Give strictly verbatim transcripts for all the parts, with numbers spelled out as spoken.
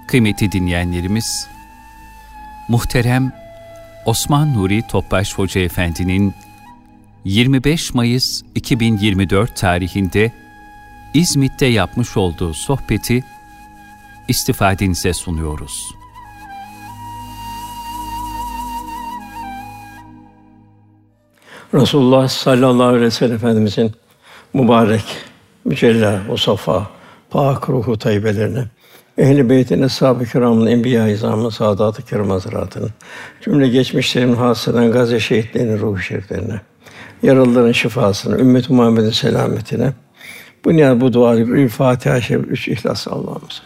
Kıymetli dinleyenlerimiz, muhterem Osman Nuri Topbaş Hoca Efendi'nin yirmi beş Mayıs iki bin yirmi dört tarihinde İzmit'te yapmış olduğu sohbeti istifadenize sunuyoruz. Resulullah sallallahu aleyhi ve sellem Efendimizin mübarek, mücella, musaffa, pak ruhu tayyibelerine, Ehl-i Beyt'in, Eshâb-ı Kirâm'ın, Enbiya-i İzâm'ın, Sâdât-ı Kirâm Hazretâtı'nın, cümle geçmişlerin hasreden Gazze şehitlerinin ruhu şeriflerine, yaralıların şifasına, ümmet-i Muhammed'in selametine, bu niyaz bu duayı bir Fatiha-i Şerif, üç İhlas Allah'ımıza.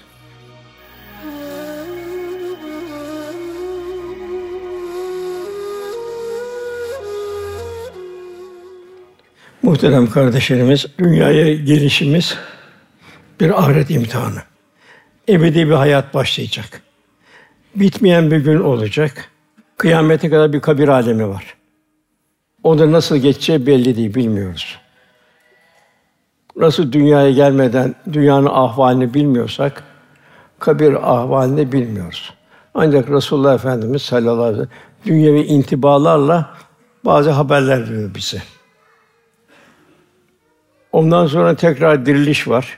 Muhterem kardeşlerimiz, dünyaya gelişimiz bir ahiret imtihanı. Ebedi bir hayat başlayacak. Bitmeyen bir gün olacak. Kıyamete kadar bir kabir alemi var. O da nasıl geçeceği belli değil, bilmiyoruz. Nasıl dünyaya gelmeden dünyanın ahvalini bilmiyorsak, kabir ahvalini bilmiyoruz. Ancak Resulullah Efendimiz sallallahu aleyhi ve sellem dünyevi intibalarla bazı haberler veriyor bize. Ondan sonra tekrar diriliş var.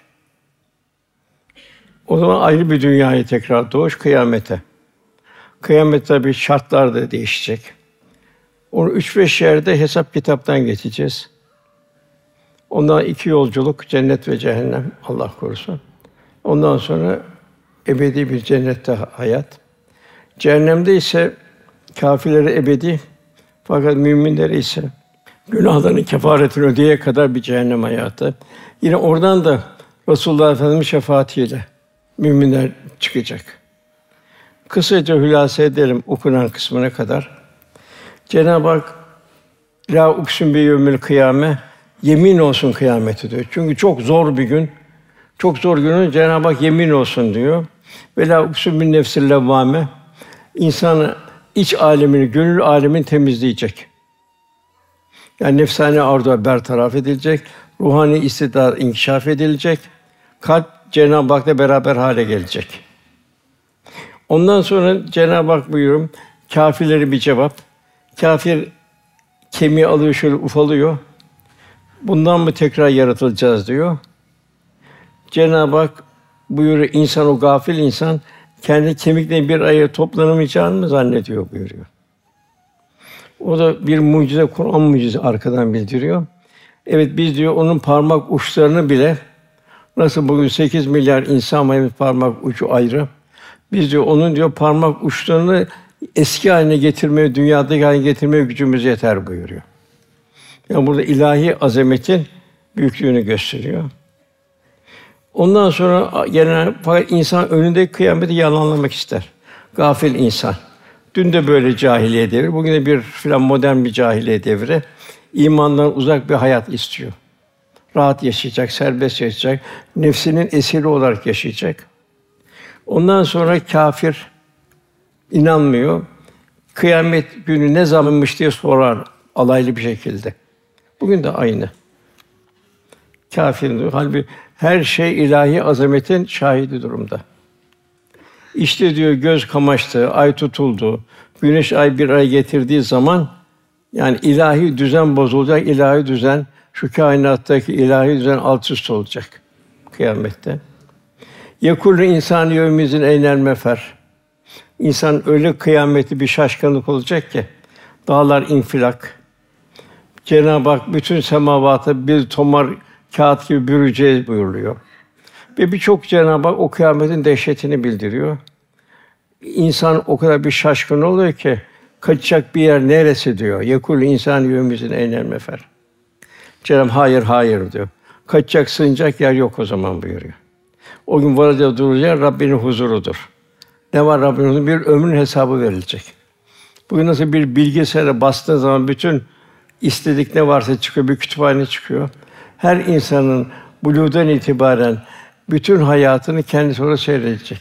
O zaman ayrı bir dünyaya tekrar doğuş, kıyamete. Kıyamet tabii şartlar da değişecek. Onu üç beş yerde hesap kitaptan geçeceğiz. Ondan iki yolculuk, cennet ve cehennem, Allah korusun. Ondan sonra ebedi bir cennette hayat. Cehennemde ise kâfirlere ebedi, fakat müminlere ise günahlarının kefaretini ödeyene kadar bir cehennem hayatı. Yine oradan da Resulullah Efendimiz şefaatiyle müminler çıkacak. Kısaca hülâse edelim okunan kısmına kadar. Cenab-ı Hak "Lâ uksüm bi yevmil kıyâme" yemin olsun kıyameti diyor. Çünkü çok zor bir gün. Çok zor günün Cenab-ı Hak yemin olsun diyor. Ve lâ uksüm bin nefsil levvâme insanı iç âlemini, gönül âlemini temizleyecek. Yani nefsani arzular bertaraf edilecek, ruhani istidat inkişaf edilecek, kalp Cenab-ı Hak'la beraber hale gelecek. Ondan sonra Cenab-ı Hak buyuruyor, kâfirlere bir cevap. Kâfir kemiği alıyor, şöyle ufalıyor. Bundan mı tekrar yaratılacağız diyor. Cenab-ı Hak buyuruyor, insan o gafil insan kendi kemiklerini bir araya toplanamayacağını mı zannediyor buyuruyor. O da bir mucize, Kur'an mucizesi arkadan bildiriyor. Evet biz diyor onun parmak uçlarını bile nasıl bugün sekiz milyar insan var, parmak ucu ayrı. Biz diyor onun diyor parmak uçlarını eski haline getirmeye, dünyadaki haline getirmeye gücümüz yeter buyuruyor. Yani burada ilahi azametin büyüklüğünü gösteriyor. Ondan sonra gelen fakat insan önündeki kıyameti yalanlamak ister. Gafil insan. Dün de böyle cahiliye devri, bugün de bir filan modern bir cahiliye devri. İmandan uzak bir hayat istiyor. Rahat yaşayacak, serbest yaşayacak, nefsinin esiri olarak yaşayacak. Ondan sonra kâfir inanmıyor. Kıyamet günü ne zamanmış diye sorar alaylı bir şekilde. Bugün de aynı. Kâfir diyor. Halbuki her şey ilahi azametin şahidi durumda. İşte diyor göz kamaştı, ay tutuldu, güneş ay bir ay getirdiği zaman yani ilahi düzen bozulacak, ilahi düzen şu kainattaki ilahi düzen alt üst olacak kıyamette. Yekûlü insan yevmizin eynel mefer. İnsan öyle kıyameti bir şaşkınlık olacak ki dağlar infilak. Cenab-ı Hak bütün semavatı bir tomar kağıt gibi bürüyeceğiz buyuruyor. Ve birçok Cenab-ı Hak o kıyametin dehşetini bildiriyor. İnsan o kadar bir şaşkın oluyor ki kaçacak bir yer neresi diyor. Yekûl insan yevmizin eynel mefer. Cenab-ı Hak hayır hayır diyor. Kaçacak sığınacak yer yok o zaman buyuruyor. O gün varacak duracak Rabbinin huzurudur. Ne var Rabbinin huzuru? Bir ömrün hesabı verilecek. Bugün nasıl bir bilgisayara bastığın zaman bütün istedik ne varsa çıkıyor, bir kütüphane çıkıyor. Her insanın buluğdan itibaren bütün hayatını kendisi orada seyredecek.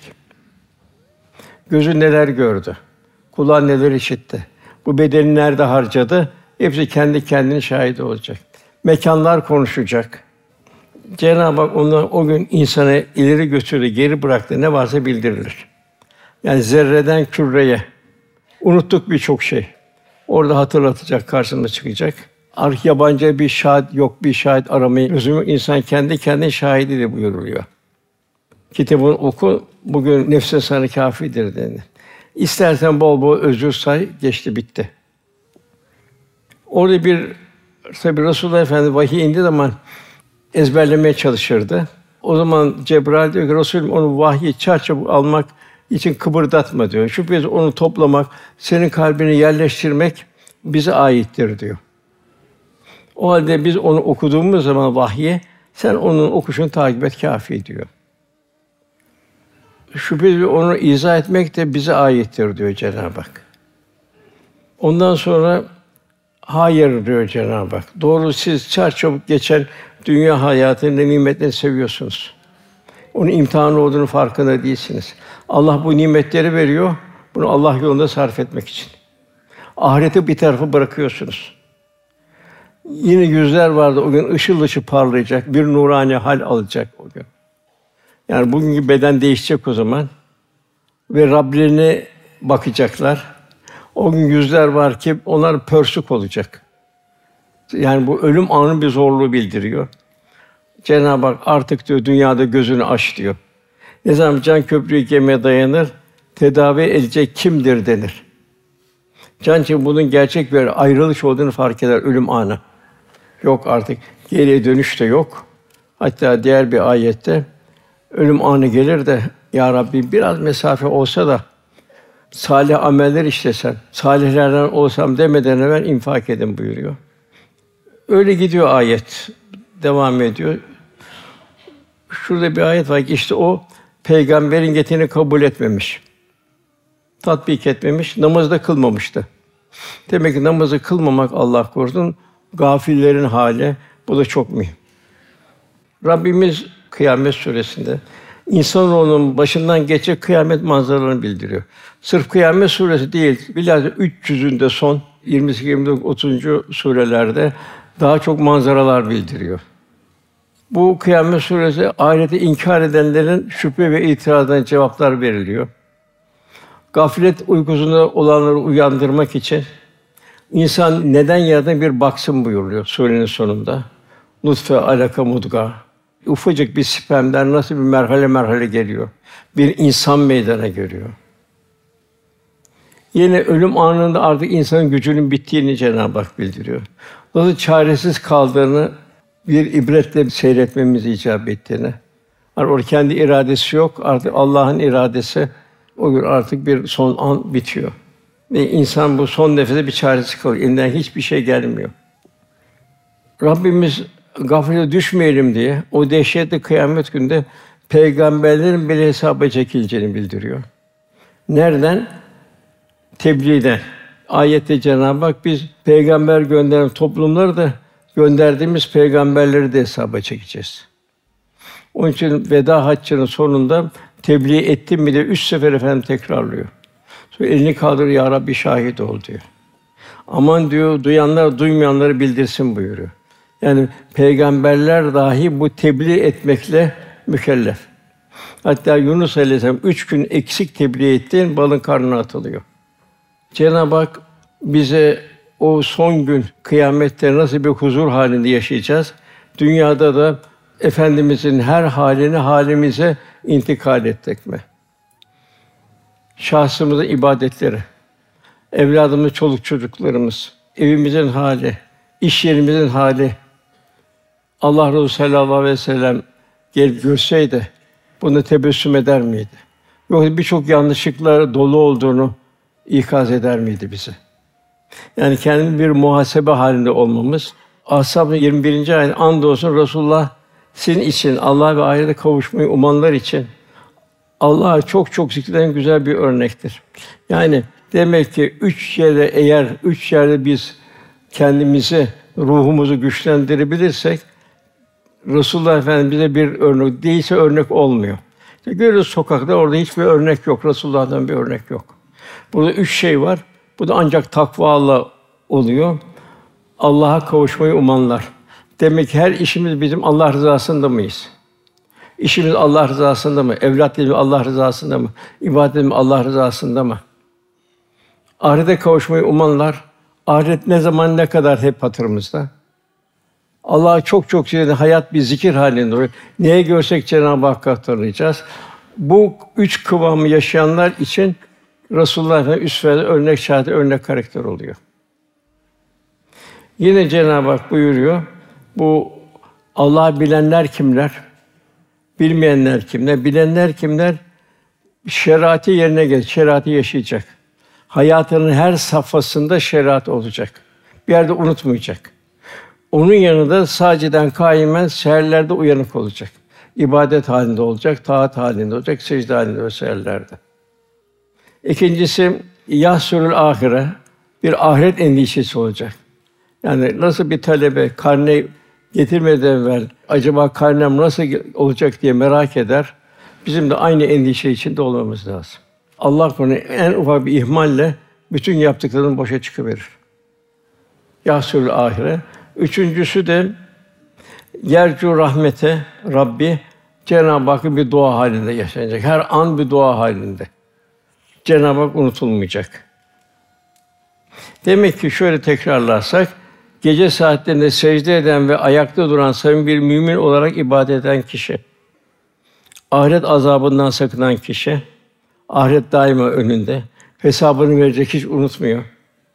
Gözü neler gördü, kulağı neler işitti, bu bedeni nerede harcadı, hepsi kendi kendine şahit olacak. Mekanlar konuşacak. Cenab-ı Hak ondan o gün insanı ileri götürdü, geri bıraktı, ne varsa bildirilir. Yani zerreden küreye. Unuttuk birçok şey. Orada hatırlatacak, karşımıza çıkacak. Artık yabancı bir şahit yok, bir şahit aramayı lüzum yok. İnsan kendi kendine şahididir buyuruluyor. Kitabını oku, bugün nefse sana kâfidir denir. İstersen bol bol özür say, geçti bitti. Orada bir, tabi Resulullah Efendimiz vahiy indiği zaman ezberlemeye çalışırdı. O zaman Cebrail diyor ki, Resulüm onu vahyi çarçabuk almak için kıpırdatma diyor. Şüphesiz onu toplamak, senin kalbine yerleştirmek bize aittir diyor. O halde biz onu okuduğumuz zaman vahyi, sen onun okuşunu takip et kâfi diyor. Şüphesiz onu izah etmek de bize aittir diyor Cenab-ı Hak. Ondan sonra hayır diyor Cenab-ı Hak. Doğru siz çarçabuk geçen dünya hayatının nimetlerini seviyorsunuz. Onun imtihanı olduğunu farkında değilsiniz. Allah bu nimetleri veriyor, bunu Allah yolunda sarf etmek için. Ahireti bir tarafa bırakıyorsunuz. Yine yüzler vardı o gün ışıl ışıl parlayacak, bir nurani hal alacak o gün. Yani bugünkü beden değişecek o zaman ve Rablerine bakacaklar. O gün yüzler var ki onlar pörsük olacak. Yani bu ölüm anının bir zorluğu bildiriyor. Cenab-ı Hak artık diyor dünyada gözünü aç diyor. Ne zaman can köprüyü gemiye dayanır, tedavi edecek kimdir denir. Can için bunun gerçek bir ayrılış olduğunu fark eder ölüm anı. Yok artık geriye dönüş de yok. Hatta diğer bir ayette ölüm anı gelir de ya Rabbi biraz mesafe olsa da salih ameller işlesem, salihlerden olsam demeden evvel infak edin buyuruyor. Öyle gidiyor ayet. Devam ediyor. Şurada bir ayet var ki işte o peygamberin getini kabul etmemiş. Tatbik etmemiş, namazı da kılmamıştı. Demek ki namazı kılmamak Allah korusun gafillerin hali. Bu da çok mühim. Rabbimiz Kıyamet Sûresinde insanoğlunun başından geçecek kıyamet manzaralarını bildiriyor. Sırf Kıyamet Sûresi değil, bilhassa üç yüzünde son yirmi sekiz, yirmi dokuz, otuzuncu surelerde daha çok manzaralar bildiriyor. Bu Kıyamet Sûresi ahireti inkar edenlerin şüphe ve itirazlarına cevaplar veriliyor. Gaflet uykusunda olanları uyandırmak için insan neden yaradığına bir baksın buyuruluyor surenin sonunda. Nutfe, alaka, mudga. Ufacık bir spermden nasıl bir merhale merhale geliyor. Bir insan meydana geliyor. Yine ölüm anında artık insanın gücünün bittiğini Cenab-ı Hak bildiriyor. Nasıl çaresiz kaldığını bir ibretle seyretmemiz icap ettiğini. Yani orada kendi iradesi yok, artık Allah'ın iradesi o gün artık bir son an bitiyor. Ve insan bu son nefeste bir çaresiz kalıyor. Elinden hiçbir şey gelmiyor. Rabbimiz gaflete düşmeyelim diye o dehşetli kıyamet günde peygamberlerin bile hesaba çekileceğini bildiriyor. Nereden? Tebliğden. Ayette Cenab-ı Hak biz peygamber gönderen toplumları da gönderdiğimiz peygamberleri de hesaba çekeceğiz. Onun için veda haccının sonunda tebliğ ettim mi de üç sefer efendim tekrarlıyor. Sonra elini kaldırıyor ya Rabbi şahit ol diyor. Aman diyor duyanlar duymayanları bildirsin buyuruyor. Yani peygamberler dahi bu tebliğ etmekle mükellef. Hatta Yunus Aleyhisselam üç gün eksik tebliğ ettiğin balın karnına atılıyor. Cenab-ı Hak bize o son gün kıyamette nasıl bir huzur halinde yaşayacağız? Dünyada da Efendimizin her halini halimize intikal ettik mi? Şahsımızın ibadetleri, evladımız, çoluk çocuklarımız, evimizin hali, iş yerimizin hali. Allah Resulü sallallahu aleyhi ve sellem gelip görseydi bunu tebessüm eder miydi? Yoksa birçok yanlışlıklar dolu olduğunu ikaz eder miydi bize? Yani kendi bir muhasebe halinde olmamız. Ashab-ı yirmi birinci ayet andolsun Resulullah sizin için Allah ve ahirete kavuşmayı umanlar için Allah'a çok çok zikreden güzel bir örnektir. Yani demek ki üç yere eğer üç yerde biz kendimizi, ruhumuzu güçlendirebilirsek Resulullah Efendimiz bize bir örnek değilse örnek olmuyor. İşte görüyoruz sokakta orada hiçbir örnek yok. Resulullah'tan bir örnek yok. Burada üç şey var. Bu da ancak takvayla oluyor. Allah'a kavuşmayı umanlar. Demek ki her işimiz bizim Allah rızasında mıyız? İşimiz Allah rızasında mı? Evlatlarımız Allah rızasında mı? İbadetimiz Allah rızasında mı? Ahirete kavuşmayı umanlar, ahiret ne zaman, ne kadar hep hatırımızda. Allah'ı çok çok ziyade hayat bir zikir halinde oluyor. Neye görsek Cenab-ı Hakk'ı hatırlayacağız. Bu üç kıvamı yaşayanlar için Resulullah Efendimiz üsve, örnek şahit, örnek karakter oluyor. Yine Cenab-ı Hak buyuruyor. Bu Allah'ı bilenler kimler? Bilmeyenler kimler? Bilenler kimler? Şeriatı yerine getir, şeriatı yaşayacak. Hayatının her safhasında şeriat olacak. Bir yerde unutmayacak. Onun yanında sâciden kâimen seherlerde uyanık olacak. İbadet halinde olacak, taat halinde olacak, secde halinde o seherlerde. İkincisi yahsurul ahire, bir ahiret endişesi olacak. Yani nasıl bir talebe karne getirmeden evvel acaba karnem nasıl olacak diye merak eder. Bizim de aynı endişe içinde olmamız lazım. Allah korusun en ufak bir ihmalle bütün yaptıklarının boşa çıkıverir. Yahsurul ahire. Üçüncüsü de yercu rahmete Rabbi, Cenab-ı Hakk'ın bir dua halinde yaşanacak. Her an bir dua halinde. Cenab-ı Hak unutulmayacak. Demek ki şöyle tekrarlarsak, gece saatlerinde secde eden ve ayakta duran samimi bir mümin olarak ibadet eden kişi, ahiret azabından sakınan kişi, ahiret daima önünde, hesabını verecek, hiç unutmuyor.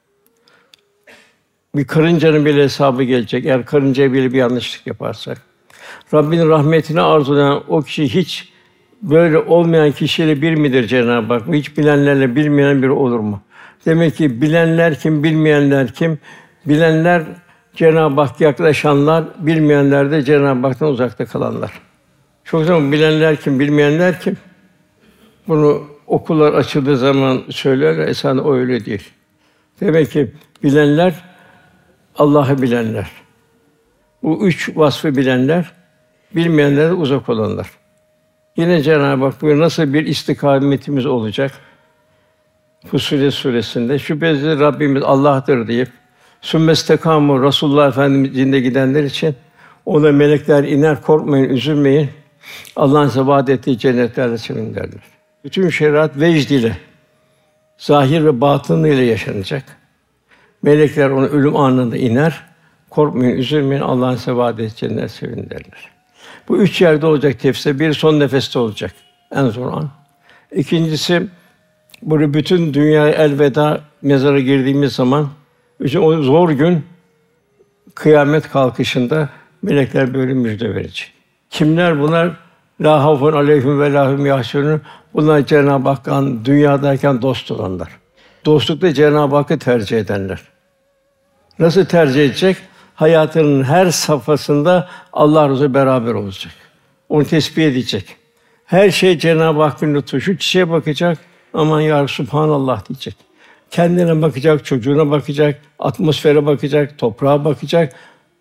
Bir karıncanın bile hesabı gelecek, eğer karıncaya bile bir yanlışlık yaparsak. Rabbinin rahmetini arzulayan o kişi hiç böyle olmayan kişiyle bir midir Cenab-ı Hak? Hiç bilenlerle bilmeyen biri olur mu? Demek ki bilenler kim, bilmeyenler kim? Bilenler Cenab-ı Hak yaklaşanlar, bilmeyenler de Cenab-ı Hak'tan uzakta kalanlar. Çok zaman bilenler kim, bilmeyenler kim? Bunu okullar açıldığı zaman söylerler, esasında o öyle değil. Demek ki bilenler Allah'ı bilenler. Bu üç vasfı bilenler, bilmeyenler de uzak olanlar. Yine Cenab-ı Hak buyuruyor, nasıl bir istikametimiz olacak? Fussilet suresinde şüphesiz Rabbimiz Allah'tır deyip sümmestekâmû Resulullah Efendimiz izinde gidenler için ona melekler iner, korkmayın, üzülmeyin. Allah'ın size vaad ettiği cennetlerle sevinin derler. Bütün şeriat vecd ile, zahir ve batın ile yaşanacak. Melekler ona ölüm anında iner, korkmayın, üzülmeyin. Allah'ın size vaad ettiği cennetlerle sevinin derler. Bu üç yerde olacak tefsir. Bir son nefeste olacak. En zor an. İkincisi bu bütün dünyaya elveda mezara girdiğimiz zaman bütün o zor gün kıyamet kalkışında melekler böyle müjde verecek. Kimler bunlar? La havfun aleyhim ve la hum yahzunun. Bunlar Cenab-ı Hakk'ın dünyadayken dost olanlar. Dostlukta Cenab-ı Hakk'ı tercih edenler. Nasıl tercih edecek? Hayatının her safhasında Allah Resulü beraber olacak. Onu tesbih edecek. Her şey Cenab-ı Hakk'ın lütfu. Şu çiçeğe bakacak, aman ya Subhanallah diyecek. Kendine bakacak, çocuğuna bakacak, atmosfere bakacak, toprağa bakacak.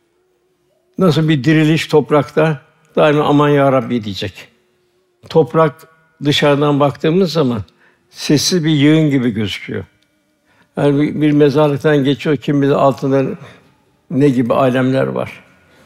Nasıl bir diriliş toprakta, daima aman ya Rabbi diyecek. Toprak dışarıdan baktığımız zaman sessiz bir yığın gibi gözüküyor. Yani bir, bir mezarlıktan geçiyor, kim bilir altında ne gibi alemler var.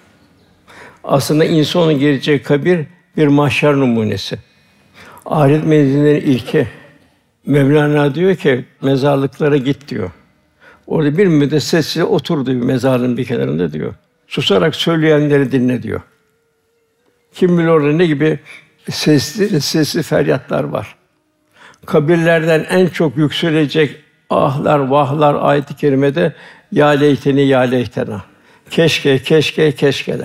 Aslında insanın gireceği kabir bir mahşer numunesi. Ahiret menzillerinin ilki. Mevlana diyor ki mezarlıklara git diyor. Orada bir müddet sessiz otur diyor mezarlığın bir kenarında diyor. Susarak söyleyenleri dinle diyor. Kim bilir orada ne gibi sesli sesli feryatlar var. Kabirlerden en çok yükselecek ahlar, vahlar ayet-i kerimede ya leyteni ya leytena. Keşke, keşke, keşkeler.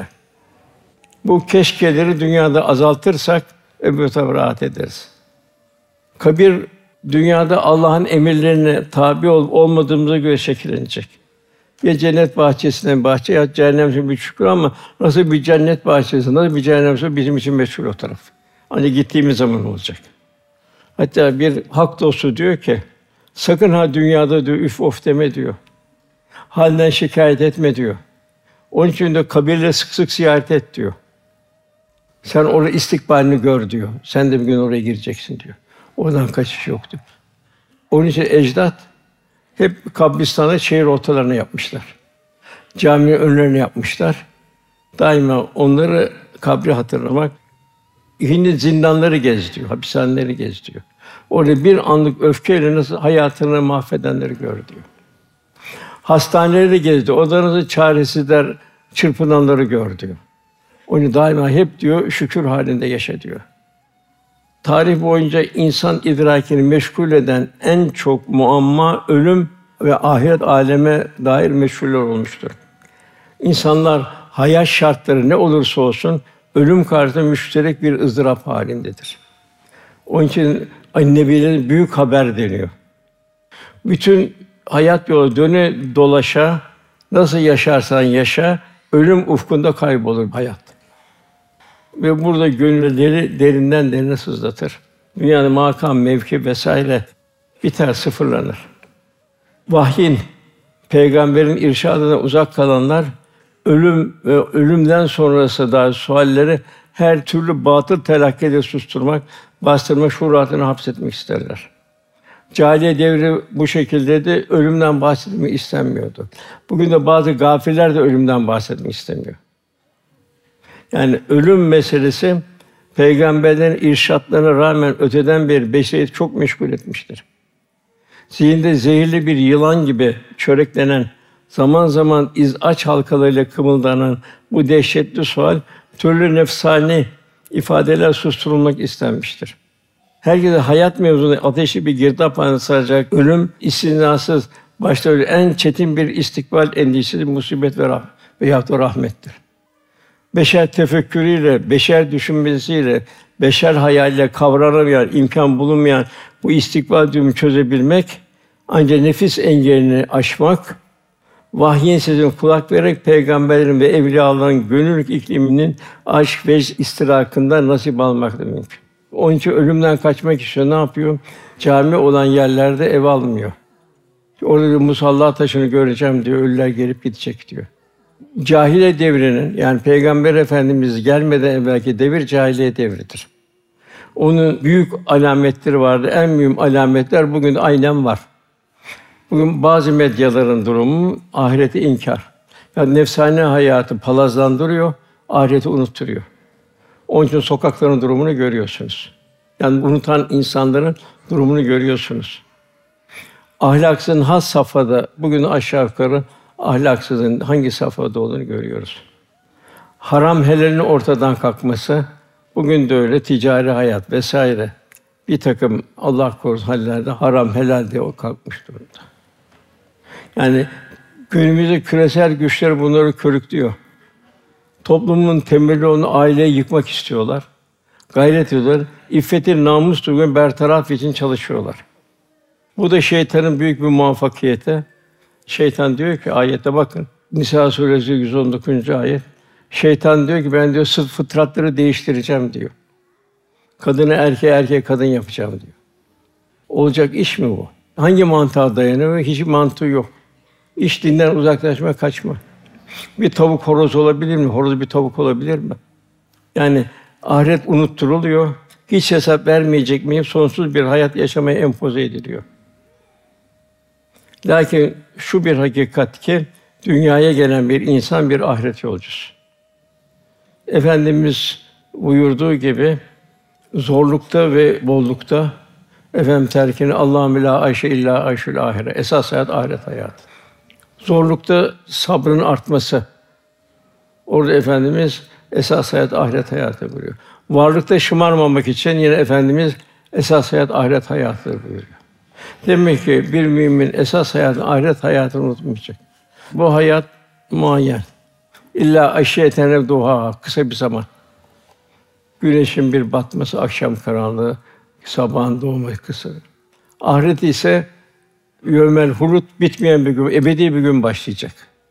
Bu keşkeleri dünyada azaltırsak öbür tarafa rahat ederiz. Kabir dünyada Allah'ın emirlerine tabi olup olmadığımıza göre şekillenecek. Ya cennet bahçesinden bahçe ya cehennem bir çukur ama nasıl bir cennet bahçesi, nasıl bir cehennem bizim için meçhul o taraf. Hani gittiğimiz zaman olacak. Hatta bir hak dostu diyor ki sakın ha dünyada diyor üf of deme diyor. Halden şikayet etme diyor. Onun için de kabirleri sık sık ziyaret et diyor. Sen orada istikbalini gör diyor. Sen de bir gün oraya gireceksin diyor. Oradan kaçış yok diyor. Onun için ecdat hep kabristanı şehir ortalarına yapmışlar. Caminin önlerine yapmışlar. Daima onları kabri hatırlamak. İkinci zindanları gez diyor, hapishaneleri gez diyor. Orada bir anlık öfkeyle nasıl hayatını mahvedenleri gör diyor. Hastaneleri gez diyor, orada nasıl çaresizler, çırpınanları gör diyor. Onu daima hep diyor, şükür halinde yaşa diyor. Tarih boyunca insan idrakini meşgul eden en çok muamma, ölüm ve ahiret aleme dair meşguller olmuştur. İnsanlar hayat şartları ne olursa olsun ölüm karşısında müşterek bir ızdırap halindedir. Onun için Nebilerin büyük haber deniyor. Bütün hayat yolu döne dolaşa, nasıl yaşarsan yaşa, ölüm ufkunda kaybolur hayat. Ve burada gönülleri derinden derine sızlatır. Dünyada makam, mevki vesaire biter, sıfırlanır. Vahyin, peygamberin irşadından uzak kalanlar ölüm ve ölümden sonrası da sualleri her türlü batıl telakkiyle susturmak, bastırma şuuratını hapsetmek isterler. Cahiliye devri bu şekildeydi, ölümden bahsetmek istenmiyordu. Bugün de bazı gafiller de ölümden bahsetmek istemiyor. Yani ölüm meselesi peygamberlerin irşatlarına rağmen öteden beri beşeriyeti çok meşgul etmiştir. Zihinde zehirli bir yılan gibi çöreklenen, zaman zaman iz'aç halkalarıyla kımıldanan bu dehşetli sual, türlü nefsani ifadeler susturulmak istenmiştir. Herkese hayat mevzunda ateşli bir girdap haline saracak ölüm istisnasız başta öyle en çetin bir istikbal endişesi, musibet ve rah veyahut da rahmettir. Beşer tefekkürüyle, beşer düşünmesiyle, beşer hayaliyle kavranamayan, imkan bulunmayan bu istikbal durumu çözebilmek, ancak nefis engelini aşmak, vahyin sesine kulak vererek peygamberlerin ve evliyaların gönül ikliminin aşk ve istirakından nasip almak da mümkün. Onun için ölümden kaçmak istiyor. Ne yapıyor? Cami olan yerlerde ev almıyor. Orada bir musalla taşını göreceğim diyor, ölüler gelip gidecek diyor. Cahiliye devrinin, yani Peygamber Efendimiz gelmeden evvelki devir cahiliye devridir. Onun büyük alametleri vardı. En mühim alametler bugün de aynen var. Bugün bazı medyaların durumu ahireti inkar. Yani nefsane hayatı palazlandırıyor, ahireti unutturuyor. Onun için sokakların durumunu görüyorsunuz. Yani unutan insanların durumunu görüyorsunuz. Ahlaksızın has safhada bugün aşağı yukarı ahlaksızın hangi safhada olduğunu görüyoruz. Haram helalin ortadan kalkması, bugün de öyle ticari hayat vesaire. Bir takım Allah korusun hallerde haram helal diye o kalkmış durumda. Yani günümüzde küresel güçler bunları körüklüyor. Toplumun temeli onu aileyi yıkmak istiyorlar. Gayret ediyorlar. İffeti, namus duygunu bertaraf için çalışıyorlar. Bu da şeytanın büyük bir muvaffakiyeti. Şeytan diyor ki ayete bakın. Nisa suresi yüz on dokuzuncu ayet. Şeytan diyor ki ben diyor sırf fıtratları değiştireceğim diyor. Kadını erkeğe, erkeğe kadın yapacağım diyor. Olacak iş mi bu? Hangi mantığa dayanıyor? Hiç mantığı yok. İş dinden uzaklaşma, kaçma. Bir tavuk horoz olabilir mi? Horoz bir tavuk olabilir mi? Yani ahiret unutturuluyor. Hiç hesap vermeyecek miyim? Sonsuz bir hayat yaşamaya empoze ediliyor. Lakin şu bir hakikat ki dünyaya gelen bir insan bir ahiret yolcusu. Efendimiz buyurduğu gibi zorlukta ve bollukta efendim terkini Allahümme lâ ayşe illâ ayşül âhire. Esas hayat ahiret hayatı. Zorlukta sabrın artması. Orada Efendimiz esas hayat ahiret hayatı buyuruyor. Varlıkta şımarmamak için yine Efendimiz esas hayat ahiret hayatıdır buyuruyor. Demek ki bir mümin esas hayatı ahiret hayatını unutmayacak. Bu hayat muayyen. İlla aşiyeten duha, kısa bir zaman. Güneşin bir batması, akşam karanlığı, sabahın doğması kısa. Ahiret ise yevmel hulut, bitmeyen bir gün, ebedi bir gün başlayacak.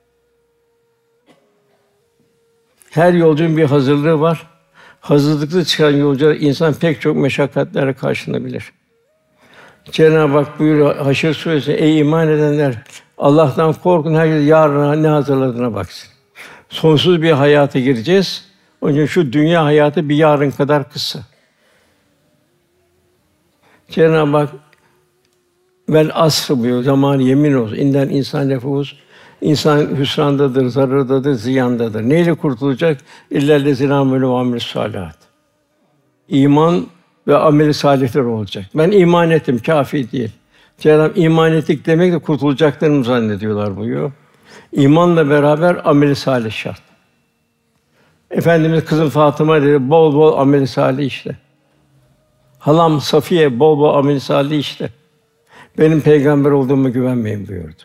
Her yolcunun bir hazırlığı var. Hazırlıklı çıkan yolcular insan pek çok meşakkatlere karşılanabilir. Cenab-ı Hak buyuruyor Haşr Suresi'nde ey iman edenler Allah'tan korkun, herkes yarına ne hazırladığına baksın. Sonsuz bir hayata gireceğiz. Onun için şu dünya hayatı bir yarın kadar kısa. Cenab-ı Hak vel asr buyuruyor. Zaman yemin olsun. İnden insan lefuz. İnsan hüsrandadır, zarardadır, ziyandadır. Neyle kurtulacak? İllellezîne âmenû ve amilus sâlihât. İman ve amel-i salihler olacak. Ben iman ettim, kâfi değil. Cenab-ı Hak iman ettik demek de kurtulacaklarını zannediyorlar buyuruyor. İmanla beraber amel-i salih şart. Efendimiz kızım Fatıma dedi, bol bol amel-i salih işle. Halam Safiye bol bol amel-i salih işle. Benim peygamber olduğuma güvenmeyin buyurdu.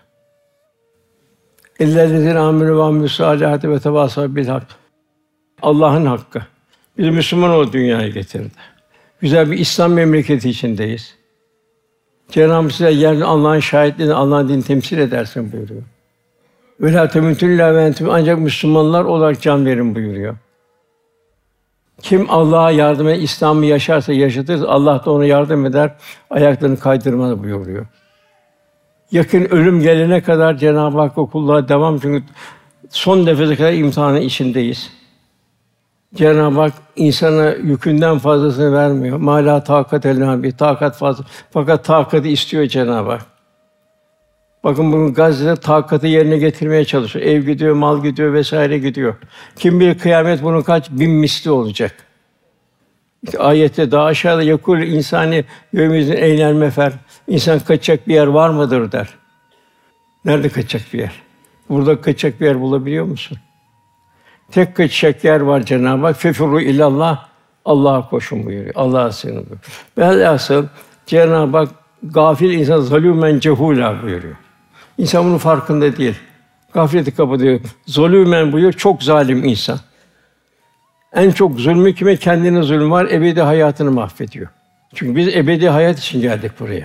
İllellezîne âmenû ve amilûs sâlihâti ve tevâsav bil hak. Allah'ın hakkı. Bizi Müslüman o dünyaya getirdi. Güzel bir İslam memleketi içindeyiz. Cenab-ı Hak size yeryüzünde Allah'ın şahitliğini, Allah'ın dinini temsil edersin buyuruyor. Ve lâ temûtûn illâ ve entüm, ancak Müslümanlar olarak can verin buyuruyor. Kim Allah'a yardım eder, İslam'ı yaşarsa, yaşatırsa Allah da ona yardım eder, ayaklarını kaydırmaz buyuruyor. Yakın ölüm gelene kadar Cenab-ı Hakk'a kulluğa devam, çünkü son nefese kadar imtihanın içindeyiz. Cenab-ı Hak insana yükünden fazlasını vermiyor. Mâ lâ tâkate lenâ bih, takat fazla. Fakat takatı istiyor Cenab-ı Hak. Bakın bugün Gazze'de takatı yerine getirmeye çalışıyor. Ev gidiyor, mal gidiyor vesaire gidiyor. Kim bilir kıyamet bunun kaç bin misli olacak. İşte ayette daha aşağıda yakul insani yevmizin eynel mefer. İnsan kaçacak bir yer var mıdır der. Nerede kaçacak bir yer? Burada kaçacak bir yer bulabiliyor musun? Tek kaçacak yer var Cenab-ı Hak. Fefirru ilallah. Allah'a koşun buyuruyor. Allah'a sığının buyuruyor. Velhâsıl Cenab-ı Hak gafil insan zalûmen cehûlâ buyuruyor. İnsan bunun farkında değil. Gafleti kapatıyor. Zalûmen buyuruyor, çok zalim insan. En çok zulmü kime? Kendine zulüm var, ebedi hayatını mahvediyor. Çünkü biz ebedi hayat için geldik buraya.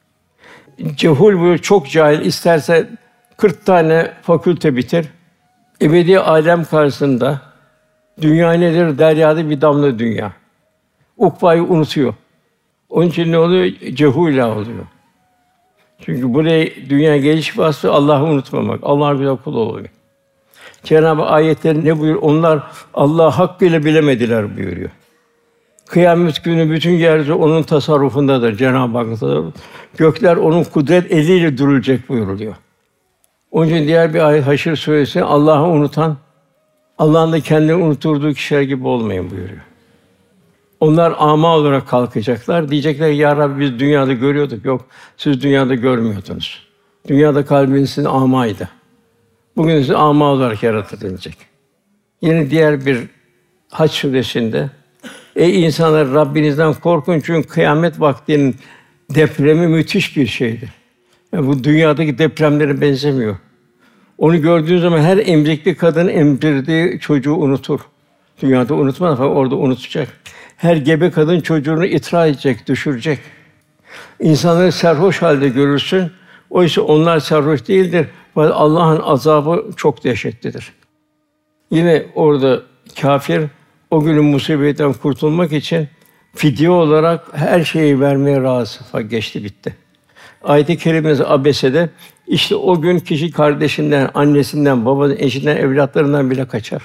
Cehul buyuruyor, çok cahil. İsterse kırk tane fakülte bitir. Ebedi alem karşısında dünya nedir? Deryada bir damla dünya. Ukbayı unutuyor. Onun için ne oluyor? Cehûlâ oluyor. Çünkü buraya dünya geliş vasfı Allah'ı unutmamak, Allah'ın bir kulu olmak. Cenab-ı Hak ayetleri ne buyuruyor? Onlar Allah'ı hakkıyla bilemediler buyuruyor. Kıyamet günü bütün yeryüzü onun tasarrufundadır Cenab-ı Hakk'ın tasarrufu. Gökler onun kudret eliyle durulacak buyuruluyor. Onun için diğer bir ayet Haşr Suresi Allah'ı unutan, Allah'ın da kendini unutturduğu kişiler gibi olmayın buyuruyor. Onlar âmâ olarak kalkacaklar. Diyecekler ya Rabbi biz dünyada görüyorduk. Yok, siz dünyada görmüyordunuz. Dünyada kalbiniz sizin âmâydı. Bugün siz âmâ olarak yaratılacaksınız. Yine diğer bir Hac Suresi'nde ey insanlar Rabbinizden korkun çünkü kıyamet vaktinin depremi müthiş bir şeydir. Yani bu dünyadaki depremlere benzemiyor. Onu gördüğün zaman her emzikli kadın emzirdiği çocuğu unutur. Dünyada unutmaz ama orada unutacak. Her gebe kadın çocuğunu itra edecek, düşürecek. İnsanları serhoş halde görürsün. Oysa onlar serhoş değildir. Allah'ın azabı çok dehşetlidir. Yine orada kâfir o günün musibetinden kurtulmak için fidye olarak her şeyi vermeye razı. Geçti bitti. Ayet-i kerimesi Abese'de işte o gün kişi kardeşinden, annesinden, babasından, eşinden, evlatlarından bile kaçar.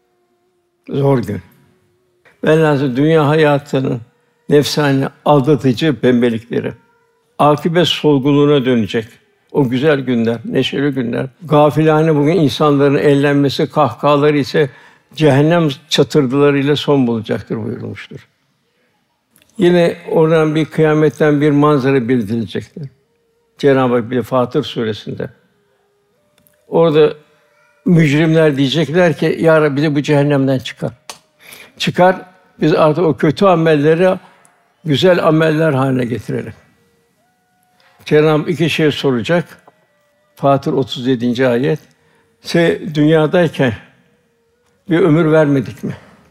Zor gün. Velhâsıl dünya hayatının nefsani, aldatıcı pembelikleri, âkibet solgunluğuna dönecek. O güzel günler, neşeli günler. Gafilane bugün insanların eğlenmesi, kahkahaları ise cehennem çatırdılarıyla son bulacaktır buyurulmuştur. Yine oradan bir kıyametten bir manzara bildirilecektir. Cenab-ı Hak bir Fatır Suresi'nde. Orada mücrimler diyecekler ki ya Rabbi bizi bu cehennemden çıkar. Çıkar, biz artık o kötü amelleri güzel ameller haline getirelim. Cenab-ı Hak iki şey soracak. Fatır otuz yedinci ayet. Size dünyadayken bir ömür vermedik mi?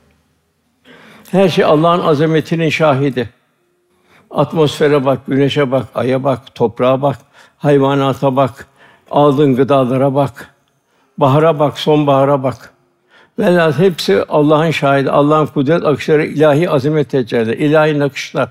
Her şey Allah'ın azametinin şahidi. Atmosfere bak, güneşe bak, aya bak, toprağa bak, hayvanata bak, aldığın gıdalara bak, bahara bak, sonbahara bak. Velhâsıl hepsi Allah'ın şahidi, Allah'ın kudret akışları, ilahi azamet tecellileri, ilahi nakışlar.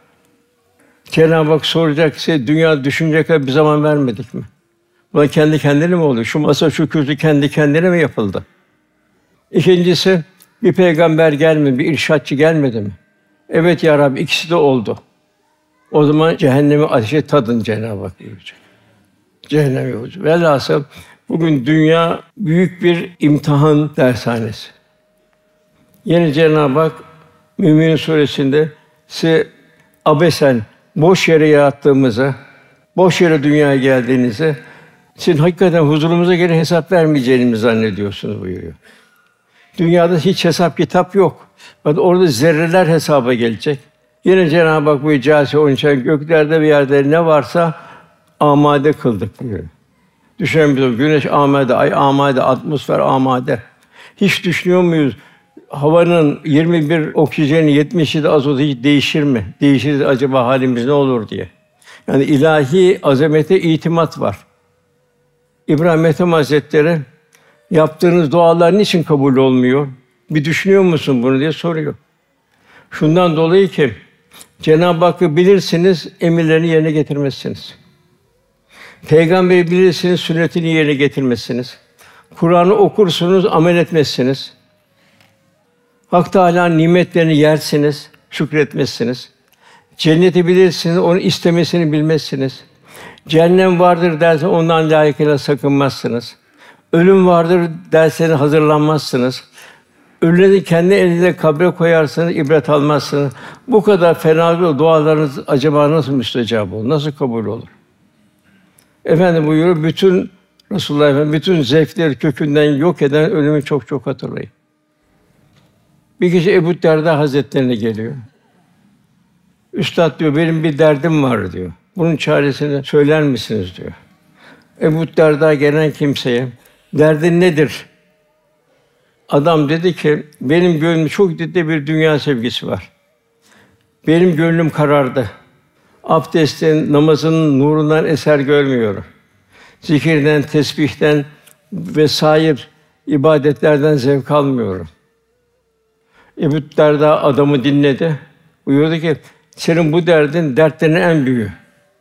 Cenab-ı Hak soracak size dünya düşünecek kadar bir zaman vermedik mi? Buna kendi kendine mi oluyor? Şu masa, şu kürsü kendi kendine mi yapıldı? İkincisi, bir peygamber gelmedi, bir irşatçı gelmedi mi? Evet ya Rabbi, ikisi de oldu. O zaman cehennemi ateşe tadın Cenab-ı Hak buyuracak. Cehennem yolcu. Velhâsıl bugün dünya büyük bir imtihan dershanesi. Yine Cenab-ı Hak Mü'minin suresinde size abesen boş yere yarattığımızı, boş yere dünyaya geldiğinizi, sizin hakikaten huzurumuza gelip hesap vermeyeceğinizi zannediyorsunuz buyuruyor. Dünyada hiç hesap kitap yok. Fakat orada zerreler hesaba gelecek. Yine Cenab-ı Hak bu Câsiye on üç'e göklerde ve yerde ne varsa amade kıldık buyuruyor. Düşünebiliyor musunuz? Güneş amade, ay amade, atmosfer amade. Hiç düşünüyor muyuz? Havanın yirmi bir oksijeni, yetmiş yedi azotu hiç değişir mi? Değişir acaba halimiz ne olur diye. Yani ilahi azamete itimat var. İbrahim Ethem Hazretleri yaptığınız dualar niçin kabul olmuyor? Bir düşünüyor musun bunu diye soruyor. Şundan dolayı ki Cenab-ı Hakk'ı bilirsiniz, emirlerini yerine getirmezsiniz. Peygamberi bilirsiniz, sünnetini yerine getirmezsiniz. Kur'an'ı okursunuz, amel etmezsiniz. Hak Teâlâ'nın nimetlerini yersiniz, şükretmezsiniz. Cenneti bilirsiniz, onu istemesini bilmezsiniz. Cehennem vardır derse ondan layıkıyla sakınmazsınız. Ölüm vardır derseniz hazırlanmazsınız. Ölüleri kendi elinizle kabre koyarsınız, ibret almazsınız. Bu kadar fena bir dualarınız acaba nasıl müstecab olur? Nasıl kabul olur? Efendim buyuruyor, bütün Resulullah Efendimiz bütün zevkleri kökünden yok eden ölümü çok çok hatırlayın. Bir kişi Ebu Derda Hazretlerine geliyor. Üstad diyor, benim bir derdim var diyor. Bunun çaresini söyler misiniz diyor. Ebu Derda gelen kimseye, derdin nedir? Adam dedi ki, benim gönlüm çok ciddi bir dünya sevgisi var. Benim gönlüm karardı. Abdestin, namazın nurundan eser görmüyorum. Zikirden, tesbihten vesaire ibadetlerden zevk almıyorum. Ebu Derda adamı dinledi. Buyurdu ki, senin bu derdin dertlerin en büyüğü.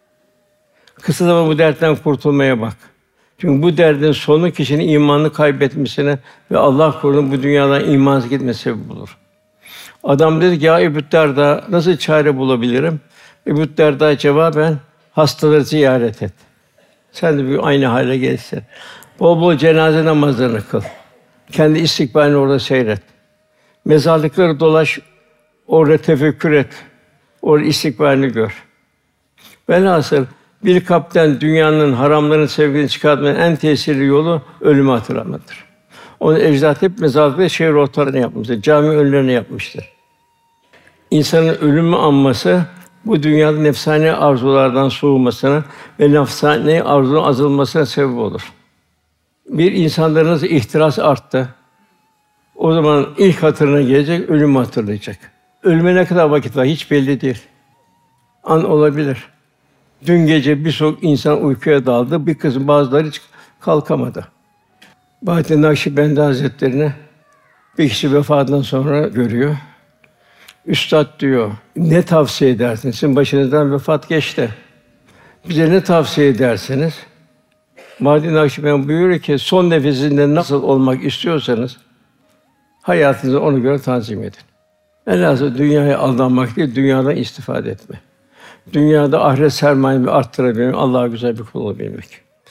Kısa zamanda bu dertten kurtulmaya bak. Çünkü bu derdin sonu kişinin imanını kaybetmesine ve Allah korusun bu dünyadan imansız gitmesine sebep olur. Adam dedi ki, ya Ebu Derda nasıl çare bulabilirim? Ebu Derda cevaben hastaları ziyaret et. Sen de bir aynı hale gelirsin. Bol bol cenaze namazlarını kıl. Kendi istikbalini orada seyret. Mezarlıkları dolaş, orada tefekkür et. Orada istikbalini gör. Velhasıl bir kalpten dünyanın haramların sevgisini çıkartmanın en tesirli yolu ölümü hatırlamaktır. Onu ecdat hep mezarlık ve şehir ortalarına yapmıştır. Cami önlerine yapmıştır. İnsanın ölümü anması bu dünyada nefsani arzulardan soğumasına ve nefsani arzunun azalmasına sebep olur. Bir insanda nasıl ihtiras arttı, o zaman ilk hatırına gelecek, ölümü hatırlayacak. Ölüme ne kadar vakit var hiç belli değil. An olabilir. Dün gece birçok insan uykuya daldı, bir kısım bazıları hiç kalkamadı. Bahattin Nakşibendi Hazretleri'ni bir kişi vefatından sonra görüyor. Üstad diyor, ne tavsiye edersiniz? Sizin başınızdan vefat geçti. Bize ne tavsiye edersiniz? Bahattin Nakşibendi buyuruyor ki, son nefesinde nasıl olmak istiyorsanız hayatınızı ona göre tanzim edin. Velhâsıl dünyaya aldanmak değil, dünyadan istifade etme. Dünyada ahiret sermayemi arttırabilmek, Allah'a güzel bir kul olabilmek.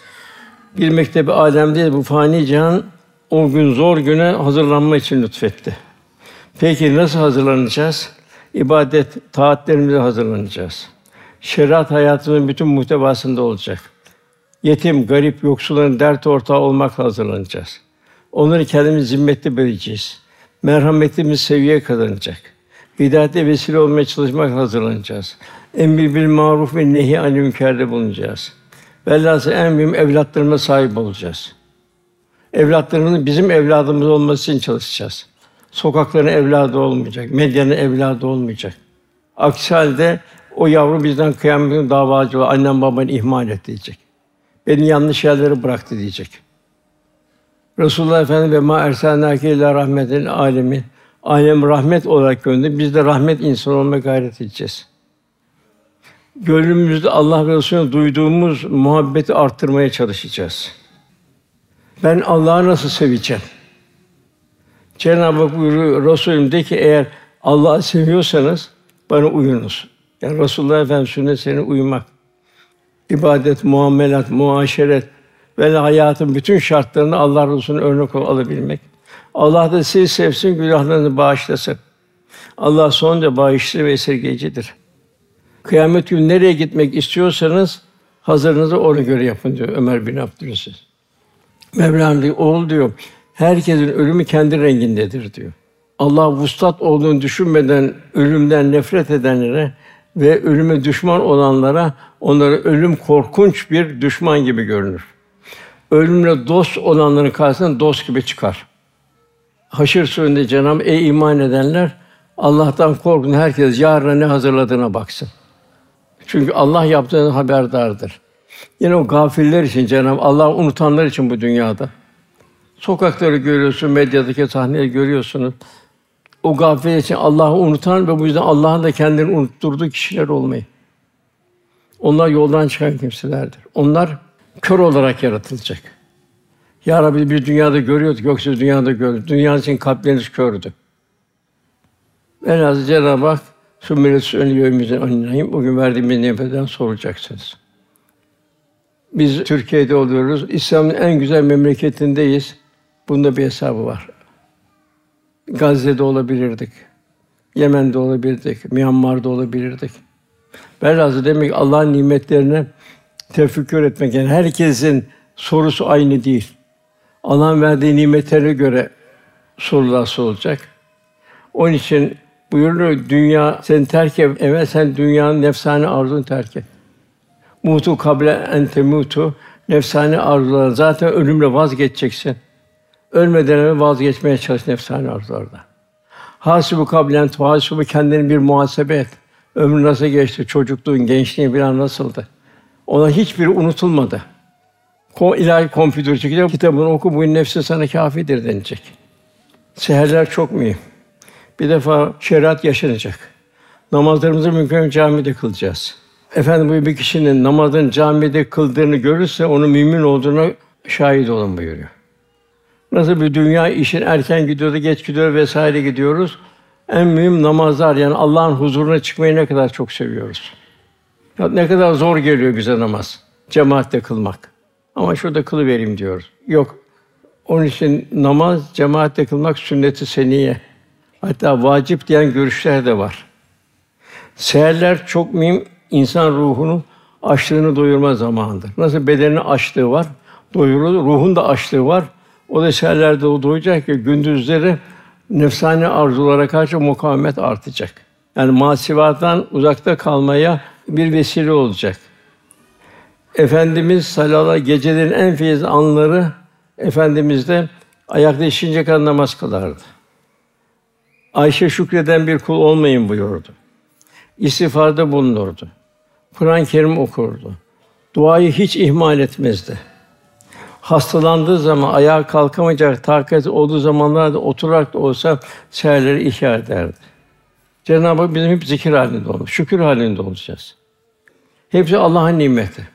Bir mektebi alem değil, bu fani cihan o gün zor güne hazırlanma için lütfetti. Peki nasıl hazırlanacağız? İbadet, taatlerimize hazırlanacağız. Şeriat hayatımızın bütün muhtevasında olacak. Yetim, garip, yoksulların dert ortağı olmakla hazırlanacağız. Onları kendimiz zimmetli bileceğiz. Merhametimiz seviye kazanacak. Hidayete vesile olmaya çalışmak hazırlanacağız. Emr bil maruf ve nehy anil münker'de bulunacağız. Velhâsıl en mühim evlatlarına sahip olacağız. Evlatlarımızın bizim evladımız olması için çalışacağız. Sokakların evladı olmayacak, medyanın evladı olmayacak. Aksi halde o yavru bizden kıyamet günü davacı olur. Annem babanı ihmal etti diyecek. Beni yanlış yerlere bıraktı diyecek. Resulullah Efendimiz ve ma erselnâke illâ rahmeten lil âlemin. Alem rahmet olarak gönderdi. Biz de rahmet insanı olmaya gayret edeceğiz. Gönlümüzde Allah ve Resulü'ne duyduğumuz muhabbeti arttırmaya çalışacağız. Ben Allah'ı nasıl seveceğim? Cenab-ı Hak buyuruyor, Resulüm de ki eğer Allah'ı seviyorsanız bana uyunuz. Yani Resulullah Efendimiz sünnetine uymak. İbadet, muamelat, muaşeret ve hayatın bütün şartlarını Allah Resulü'nün örnek alabilmek. Allah da sizi sevsin, günahlarınızı bağışlasın. Allah son derece bağışlayıcı ve esirgeyicidir. Kıyamet günü nereye gitmek istiyorsanız hazırınızı ona göre yapın diyor Ömer bin Abdülaziz. Mevlana diyor, oğul diyor, herkesin ölümü kendi rengindedir diyor. Allah vuslat olduğunu düşünmeden ölümden nefret edenlere ve ölüme düşman olanlara onlara ölüm korkunç bir düşman gibi görünür. Ölümle dost olanların karşısına dost gibi çıkar. Haşr Sûresinde Cenab-ı Hak, ey iman edenler, Allah'tan korkun, herkes yarına ne hazırladığına baksın. Çünkü Allah yaptığından haberdardır. Yine o gafiller için Cenab-ı Allah'ı unutanlar için bu dünyada. Sokakları görüyorsun, medyadaki sahneleri görüyorsunuz. O gafiller için Allah'ı unutan ve bu yüzden Allah'ın da kendini unutturduğu kişiler olmayı. Onlar yoldan çıkan kimselerdir. Onlar kör olarak yaratılacak. Ya Rabbi, bir dünyada görüyorduk, yoksa dünyada gördük. Dünya için kalpleriniz kördü. Velhâsıl Cenab-ı Hak sümmelet yevmizin anlayayım. Bugün verdiğimiz nimetten soracaksınız. Biz Türkiye'de oluyoruz. İslam'ın en güzel memleketindeyiz. Bunda bir hesabı var. Gazze'de olabilirdik. Yemen'de olabilirdik. Myanmar'da olabilirdik. Velhâsıl demek ki Allah'ın nimetlerine tefekkür etmek, yani herkesin sorusu aynı değil. Allah'ın verdiği nimetlere göre sorular sorulacak. Onun için buyuruyor, dünya seni terk et, evvel sen dünyanın nefsani arzunu terk et. Mutu kable en temutu, nefsani arzular. Zaten ölümle vazgeçeceksin. Ölmeden evvel vazgeçmeye çalış nefsani arzulardan. Hasibu kablen tuhasibu, kendini bir muhasebe et. Ömrün nasıl geçti? Çocukluğun, gençliğin bir an nasıldı? Ona hiçbiri unutulmadı. Ko ilahi kompütür çıkacak, kitabını oku, bu nefsin sana kâfidir denilecek. Seherler çok mühim. Bir defa şeriat yaşanacak. Namazlarımızı mümkün camide kılacağız. Efendim bu bir kişinin namazını camide kıldığını görürse onun mümin olduğuna şahit olun buyuruyor. Nasıl bir dünya işin erken gidiyordu, geç gidiyor vesaire gidiyoruz. En mühim namazlar, yani Allah'ın huzuruna çıkmayı ne kadar çok seviyoruz. Ya ne kadar zor geliyor bize namaz, cemaatle kılmak. Ama şurada kılıvereyim diyoruz. Yok. Onun için namaz cemaatle kılmak sünnet-i seniyye. Hatta vacip diyen görüşler de var. Seherler çok mühim, insan ruhunun açlığını doyurma zamanıdır. Nasıl bedenin açlığı var, doyurulur, ruhun da açlığı var. O da seherlerde o doyacak ki gündüzleri nefsani arzulara karşı mukavemet artacak. Yani masivadan uzakta kalmaya bir vesile olacak. Efendimiz sallallahu aleyhi ve sellem gecelerin en feyiz anları Efendimiz de ayakta işince kadar namaz kılardı. Ayşe şükreden bir kul olmayın buyurdu. İstiğfarda bulunurdu. Kur'an-ı Kerim okurdu. Duayı hiç ihmal etmezdi. Hastalandığı zaman ayağa kalkamayacak takati olduğu zamanlarda oturarak da olsa seherleri ihya ederdi. Cenab-ı Hak bizim hep zikir halinde olmuş, şükür halinde olacağız. Hepsi Allah'ın nimeti.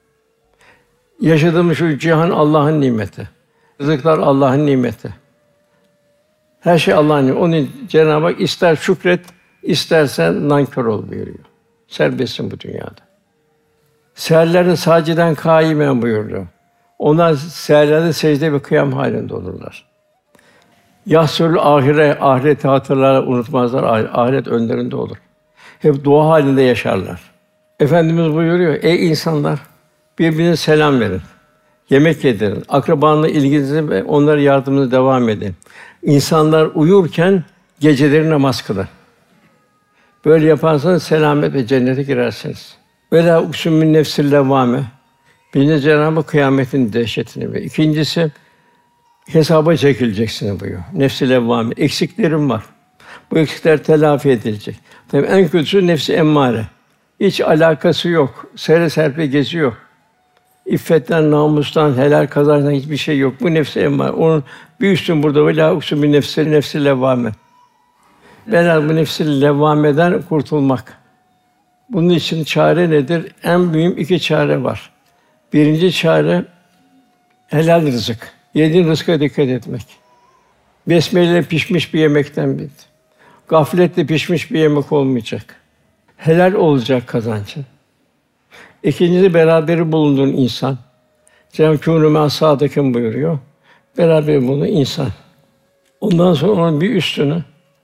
Yaşadığımız şu cihan Allah'ın nimeti. Rızıklar Allah'ın nimeti. Her şey Allah'ın nimeti. Onun için Cenab-ı Hak ister şükret, istersen nankör ol buyuruyor. Serbestsin bu dünyada. Seherlerde sâciden kâimen buyuruyor. Onlar seherlerde secde ve kıyam halinde olurlar. Yahsûl ahire, ahireti hatırlar, unutmazlar. Ahiret önlerinde olur. Hep dua halinde yaşarlar. Efendimiz buyuruyor: ey insanlar, birbirinize selam verin. Yemek yedirin. Akrabanla ilginizi ve onlara yardımınızı devam edin. İnsanlar uyurken geceleri namaz kılın. Böyle yaparsanız selamet ve cennete girersiniz. Ve lâ uksum min nefsil levvâme. Birinci Cenab-ı Hak kıyametin dehşetini ve ikincisi hesaba çekileceksiniz buyuruyor. Nefs-i levvâme. Eksiklerim var. Bu eksikler telafi edilecek. Tabii en kötüsü nefs-i emmâre. Hiç alakası yok. Sere serpe geziyor. İffetten, namustan, helal kazançtan hiçbir şey yok. Bu nefs-i emmâre. Onun bir üstün burada ve lâ uksum min nefsil nefs-i levvâme. Velhâsıl bu nefs-i levvâmeden kurtulmak. Bunun için çare nedir? En mühim iki çare var. Birinci çare helal rızık. Yediğin rızka dikkat etmek. Besmeleyle pişmiş bir yemekten bit. Gafletle pişmiş bir yemek olmayacak. Helal olacak kazancın. İkincisi beraberi bulunduğun insan. Cenab-ı Hak kûnû me'as sâdikîn buyuruyor. Beraber bulunduğun insan. Ondan sonra onun bir üstünü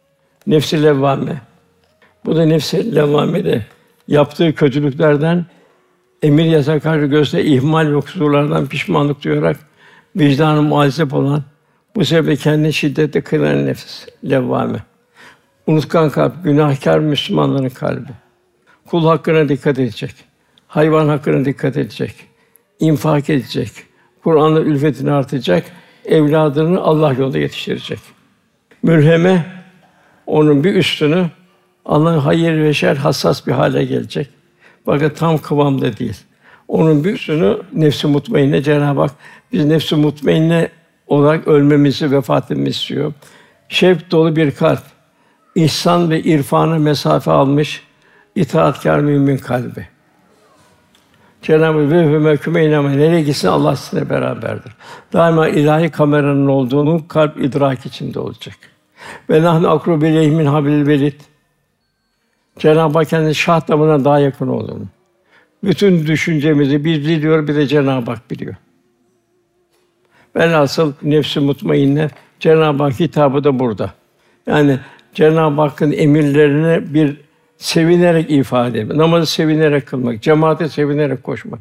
Nefs-i levvame. Bu da nefs-i levvamede yaptığı kötülüklerden, emir yasak karşı gösterdiği ihmal ve kusurlardan pişmanlık duyarak vicdanı muhasebe olan, bu sebeple kendini şiddetle kınan nefs levvame. Unutkan kalp, günahkar Müslümanların kalbi. Kul hakkına dikkat edecek, hayvan hakkına dikkat edecek, infak edecek, Kur'an'la ülfetini artacak, evladını Allah yolunda yetiştirecek. Mülheme, onun bir üstünü Allah'ın hayır ve şer hassas bir hale gelecek. Fakat tam kıvamda değil. Onun bir üstünü nefs-i mutmainne Cenab-ı Hak biz nefs-i mutmainne olarak ölmemizi, vefat etmemizi istiyor. Şevk dolu bir kalp, ihsan ve irfana mesafe almış, itaatkâr mümin kalbi. Cenab-ı Hak ve hükmü inama nereye gitsin Allah sizinle beraberdir. Daima ilahi kameranın olduğunu kalp idrak içinde olacak. Ve nahnu akrubu ileyhi min hablil verid. Cenab-ı Hak kendisi şah damarına daha yakın olduğunu. Bütün düşüncemizi biz biliyor, bir de Cenab-ı Hak biliyor. Velhasıl nefs-i mutmainne Cenab-ı Hak hitabı da burada. Yani Cenab-ı Hakk'ın emirlerini bir sevinerek ifade etmek, namazı sevinerek kılmak, cemaate sevinerek koşmak,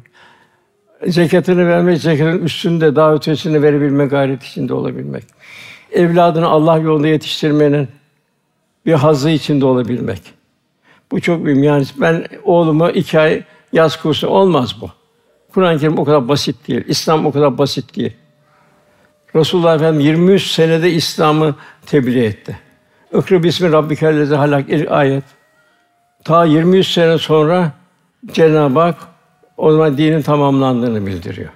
zekatını vermek, zekatın üstünde daha ötesini verebilme gayreti içinde olabilmek, evladını Allah yolunda yetiştirmenin bir hazzı içinde olabilmek. Bu çok mühim. Yani ben oğlumu iki ay yaz kursu olmaz bu. Kur'an-ı Kerim o kadar basit değil. İslam o kadar basit değil. Resulullah Efendimiz yirmi üç senede İslam'ı tebliğ etti. İkra bismi rabbikellezî halak ilk ayet. Ta yirmi üç sene sonra Cenab-ı Hak o zaman dinin tamamlandığını bildiriyor.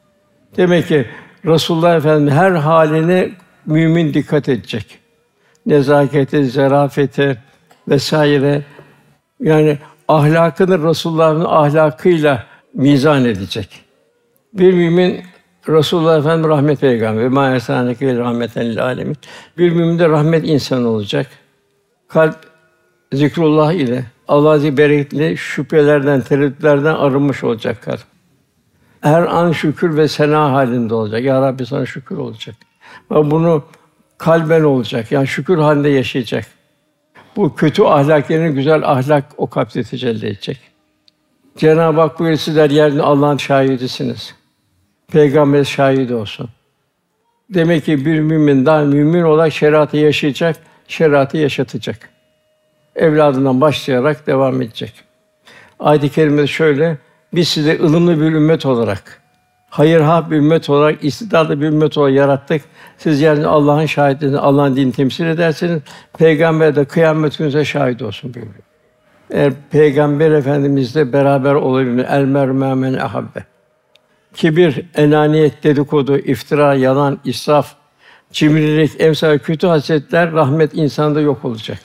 Demek ki Resulullah Efendimiz her haline mümin dikkat edecek. Nezakete, zarafete vesaire. Yani ahlakını Resulullah'ın ahlakıyla mizan edecek. Bir mümin Resulullah Efendimiz rahmet peygamber ve mâ ersâlneke rahmeten lil âlemin. Bir mümin de rahmet insanı olacak. Kalp zikrullah ile Allah'ın bereketli şüphelerden, tereddütlerden arınmış olacak kalp. Her an şükür ve sena halinde olacak. Ya Rabbi sana şükür olacak. Ve bunu kalben olacak. Yani şükür halinde yaşayacak. Bu kötü ahlak yerine güzel ahlak o kalpte tecelli edecek. Cenab-ı Hak buyuruyor sizler yeryüzünde Allah'ın şahidisiniz. Peygamber şahidi olsun. Demek ki bir mümin daha mümin olarak şeriatı yaşayacak, şeriatı yaşatacak. Evladından başlayarak devam edecek. Ayet-i kerimede şöyle: biz sizi ılımlı bir ümmet olarak, hayırhâ bir ümmet olarak, istidadlı bir ümmet olarak yarattık. Siz yeryüzünde Allah'ın şahitliğini, Allah'ın dinini temsil edersiniz. Peygamber de kıyamet gününe şahit olsun buyuruyor. Eğer Peygamber Efendimizle beraber olabilme, el mer'u men ahabbe. Kibir, enaniyet, dedikodu, iftira, yalan, israf, cimrilik, emsal kötü hasletler rahmet insanda yok olacak.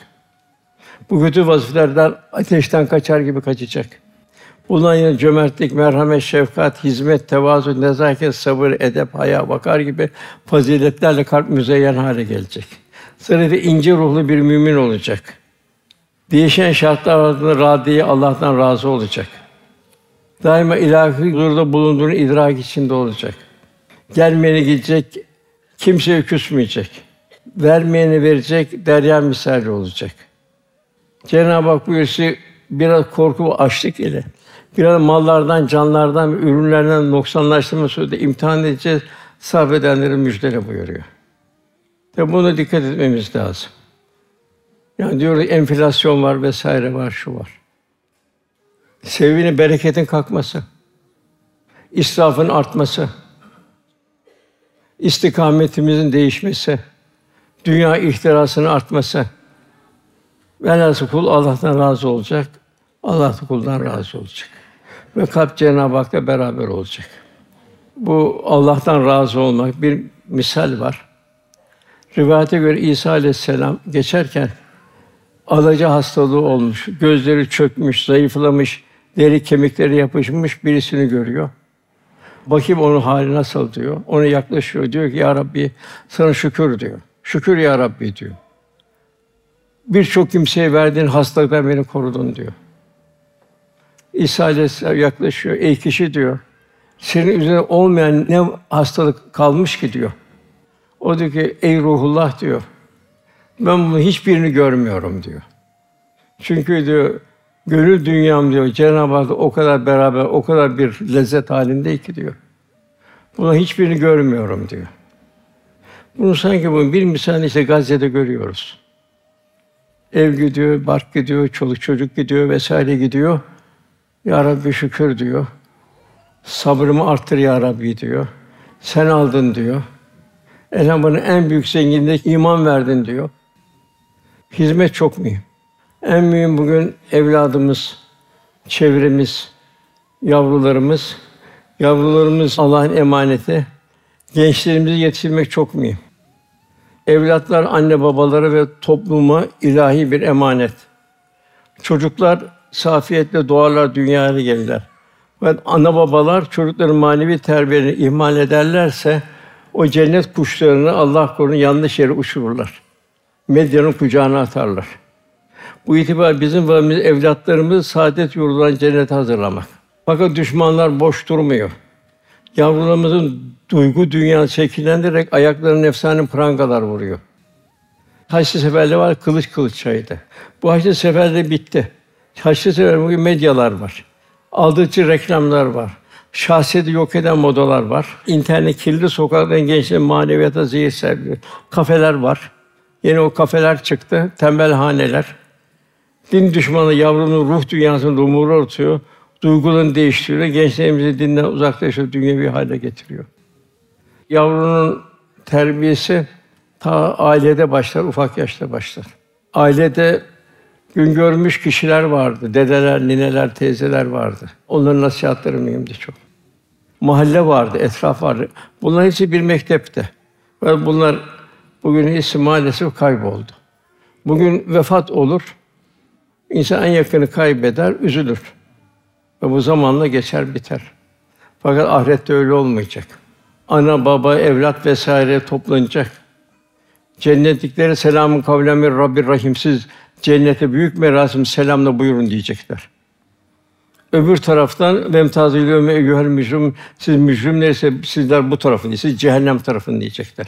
Bu kötü vazifelerden ateşten kaçar gibi kaçacak. Bundan yine cömertlik, merhamet, şefkat, hizmet, tevazu, nezaket, sabır, edep, haya, vakar gibi faziletlerle kalp müzeyyen hale gelecek. Sırrı ince ruhlu bir mümin olacak. Değişen şartlar altında radiye Allah'tan razı olacak. Daima ilahi huzurda bulunduğunu idrak içinde olacak. Gelmeyene gidecek, kimseye küsmeyecek. Vermeyene verecek, derya misali olacak. Cenab-ı Hak buyuruyor, biraz korku ve açlık ile, biraz mallardan, canlardan ve ürünlerden noksanlaştırma suretiyle imtihan edeceğiz, sabredenlere müjdele buyuruyor. Tabi buna dikkat etmemiz lazım. Yani diyoruz enflasyon var vesaire var, şu var. Sevginin, bereketin kalkması, israfın artması, istikametimizin değişmesi, dünya ihtirasının artması. Velhâsıl kul Allah'tan razı olacak, Allah da kuldan razı olacak. Ve kalp Cenab-ı Hak'la beraber olacak. Bu Allah'tan razı olmak bir misal var. Rivayete göre İsa Aleyhisselam geçerken alaca hastalığı olmuş, gözleri çökmüş, zayıflamış, deri kemikleri yapışmış birisini görüyor. Bakayım onun hali nasıl diyor. Ona yaklaşıyor. Diyor ki ya Rabbi sana şükür diyor. Şükür ya Rabbi diyor. Birçok kimseye verdiğin hastalıktan beni korudun diyor. İsa Aleyhisselam yaklaşıyor. Ey kişi diyor. Senin üzerine olmayan ne hastalık kalmış ki diyor. O diyor ki ey ruhullah diyor. Ben bunun hiçbirini görmüyorum diyor. Çünkü diyor, gönül dünyam diyor, Cenab-ı Hak o kadar beraber, o kadar bir lezzet halinde ki diyor. Bunun hiçbirini görmüyorum diyor. Bunu sanki bunun bir misalini işte Gazze'de görüyoruz. Ev gidiyor, bark gidiyor, çoluk çocuk gidiyor vesaire gidiyor. Ya Rabbi şükür diyor. Sabrımı arttır ya Rabbi diyor. Sen aldın diyor. Elhamdülillah en büyük zenginlik iman verdin diyor. Hizmet çok mühim. En mühim bugün evladımız, çevremiz, yavrularımız, yavrularımız Allah'ın emaneti. Gençlerimizi yetiştirmek çok mühim. Evlatlar anne babalara ve topluma ilahi bir emanet. Çocuklar safiyetle doğarlar, dünyaya gelirler. Fakat ana babalar çocukların manevi terbiyelerini ihmal ederlerse o cennet kuşlarını Allah korusun yanlış yere uçururlar. Medyanın kucağına atarlar. Bu itibar bizim vazifemiz evlatlarımızı saadet yolundan cennete hazırlamak. Fakat düşmanlar boş durmuyor. Yavrularımızın duygu dünyasını şekillendirerek ayaklarına efsane prangalar vuruyor. Haçlı Seferleri var, kılıç kılıç çaydı. Bu Haçlı Seferleri bitti. Haçlı Seferleri bugün medyalar var. Aldatıcı reklamlar var. Şahsiyeti yok eden modalar var. İnternet kirli sokakların gençlerin maneviyata zehir serpiyor. Kafeler var. Yeni o kafeler çıktı. Tembelhaneler. Din düşmanı yavrunun ruh dünyasını dumura atıyor. Duygularını değiştiriyor. Gençlerimizi dinden uzaklaştırıyor, dünyevi hale getiriyor. Yavrunun terbiyesi ta ailede başlar, ufak yaşta başlar. Ailede gün görmüş kişiler vardı. Dedeler, nineler, teyzeler vardı. Onların nasihatleri mühimdi çok. Mahalle vardı, etraf vardı. Bunların hepsi bir mektepte. Ve bunlar bugün hepsi maalesef kayboldu. Bugün vefat olur. İnsan en yakını kaybeder, üzülür. Ve bu zamanla geçer, biter. Fakat ahirette öyle olmayacak. Ana, baba, evlat vesaire toplanacak. Cennetliklere selamun kavlen min Rabbir Rahim. Siz cennete büyük merasim selamla buyurun diyecekler. Öbür taraftan vemtazil yevme eyyuhel mücrim. Siz mücrimlerse sizler bu tarafın, siz cehennem tarafını diyecekler.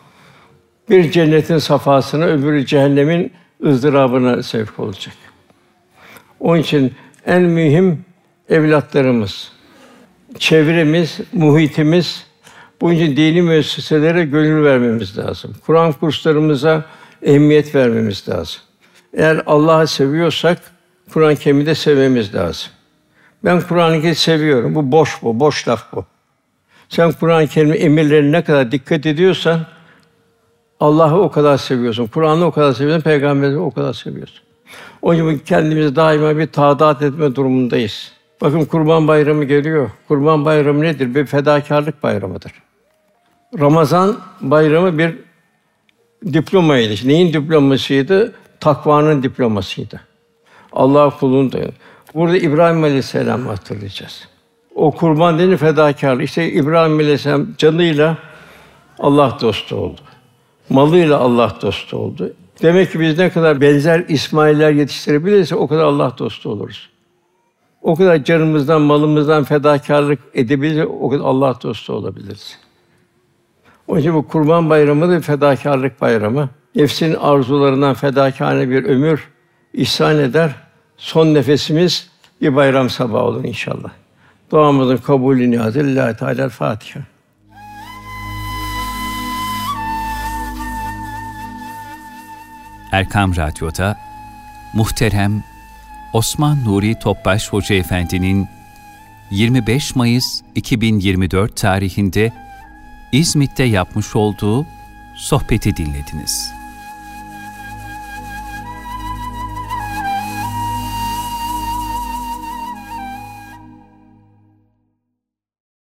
Bir cennetin safasına, öbürü cehennemin ızdırabına sevk olacak. Onun için en mühim evlatlarımız, çevremiz, muhitimiz. Bunun için dini müesseselere gönül vermemiz lazım. Kur'an kurslarımıza ehemmiyet vermemiz lazım. Eğer Allah'ı seviyorsak Kur'an-ı Kerim'i de sevmemiz lazım. Ben Kur'an-ı Kerim'i seviyorum. Bu boş bu, boş laf bu. Sen Kur'an-ı Kerim'in emirlerine ne kadar dikkat ediyorsan Allah'ı o kadar seviyorsun. Kur'an'ı o kadar seviyorsun, Peygamber'i o kadar seviyorsun. Onun için kendimizi daima bir taadat etme durumundayız. Bakın Kurban Bayramı geliyor. Kurban Bayramı nedir? Bir fedakârlık bayramıdır. Ramazan Bayramı bir diplomaydı. Neyin diplomasıydı? Takvanın diplomasıydı. Allah kulunu da. Burada İbrahim Aleyhisselam'ı hatırlayacağız. O kurban deni fedakârlık. İşte İbrahim Aleyhisselam canıyla Allah dostu oldu. Malıyla Allah dostu oldu. Demek ki biz ne kadar benzer İsmail'ler yetiştirebilirsek o kadar Allah dostu oluruz. O kadar canımızdan, malımızdan fedakârlık edebiliriz, o kadar Allah dostu olabiliriz. Onun için bu Kurban Bayramı da fedakârlık bayramı. Nefsin arzularından fedakâne bir ömür ihsan eder. Son nefesimiz bir bayram sabahı olur inşallah. Duamızın kabulü niyazı Lillahi Teala Fatiha. Erkam Radyo'da muhterem Osman Nuri Topbaş Hoca Efendi'nin yirmi beş Mayıs iki bin yirmi dört tarihinde İzmit'te yapmış olduğu sohbeti dinlediniz.